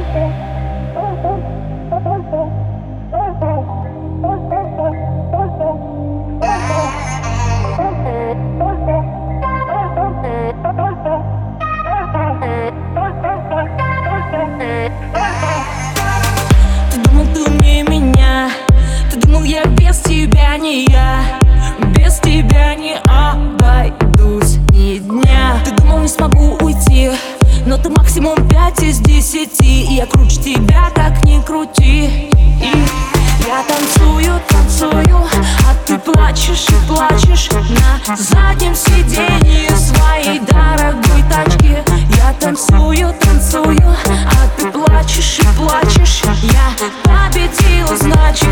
Ты думал, ты умнее меня, ты думал, я без тебя не я, без тебя не обойдусь ни дня. Ты думал, не смогу уйти, но ты максимум 5 из 10, и я круче тебя, как ни крути. И я танцую, танцую, а ты плачешь и плачешь на заднем сиденье своей дорогой тачки. Я танцую, танцую, а ты плачешь и плачешь. Я победила, значит,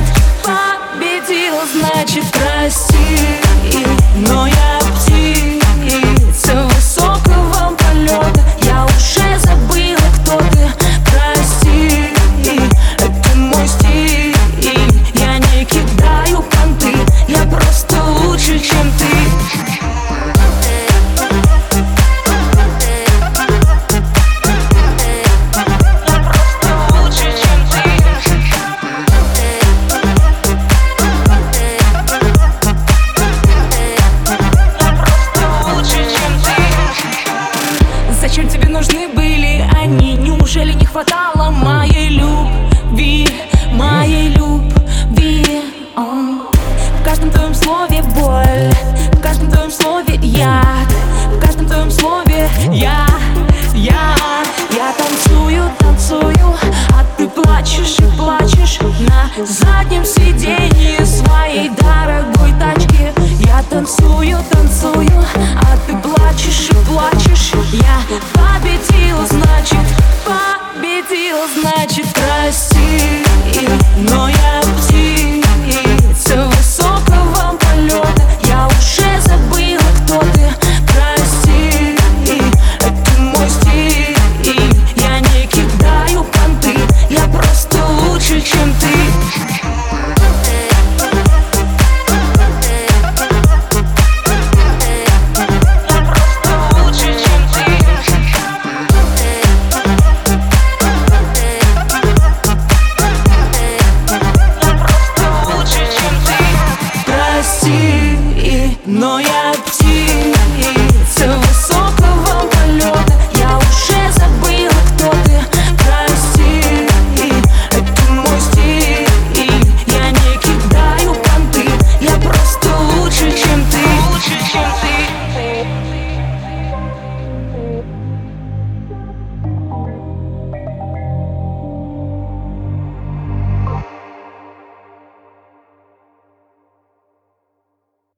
прости, но я птица высокого полета. Я уже забыла, кто ты. Прости, это мой стиль. Я не кидаю понты, я просто лучше, чем ты. Зачем тебе нужны были они? Неужели не хватало моей любви, моей любви? В каждом твоем слове боль, в каждом твоем слове яд.